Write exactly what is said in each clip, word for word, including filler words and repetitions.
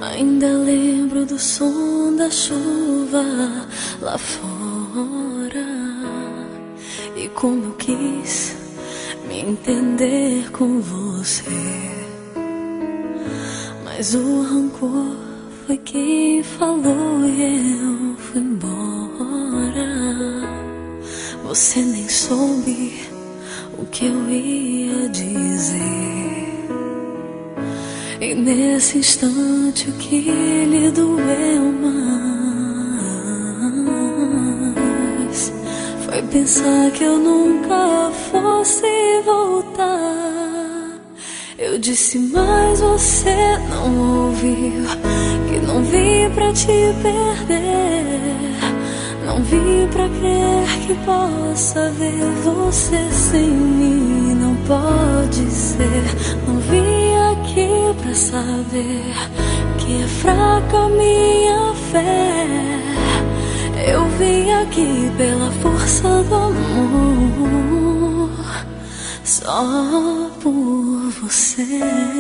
Ainda lembro do som da chuva lá fora e como eu quis me entender com você. Mas o rancor foi quem falou e eu fui embora. Você nem soube o que eu ia dizer. E nesse instante o que lhe doeu mais foi pensar que eu nunca fosse voltar. Eu disse, mas você não ouviu, que não vim pra te perder. Não vim pra crer que possa ver você sem mim. Não pode ser. Não vim aqui pra saber que é fraca minha fé. Eu vim aqui pela força do amor, só por você.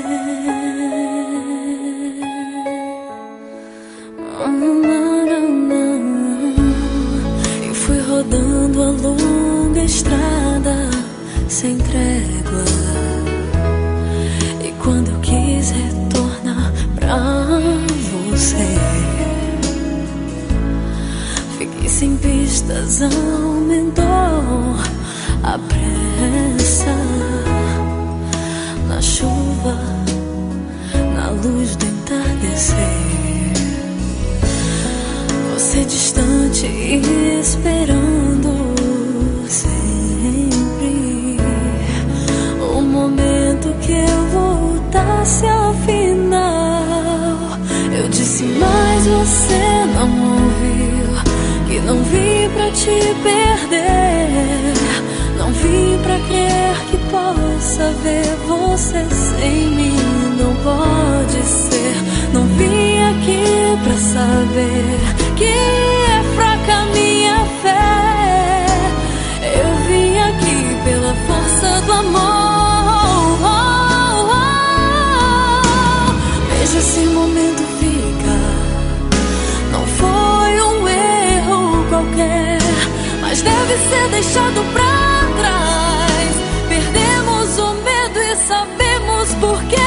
E fui rodando a longa estrada sem trégua. E quando eu quis retornar pra você, fiquei sem pistas, aumentou a pressa. Na chuva, na luz do entardecer, você distante e esperando sempre o momento que eu voltasse afinal. Eu disse, mas você não ouviu, que não vim pra te perder. Não vim pra crer que possa ver você sem mim. Não pode ser. Não vim aqui pra saber que é fraca minha fé. Eu vim aqui pela força do amor. Veja esse momento fica. Não foi um erro qualquer, mas deve ser deixado pra trás. Perdemos o medo e sabemos por quê.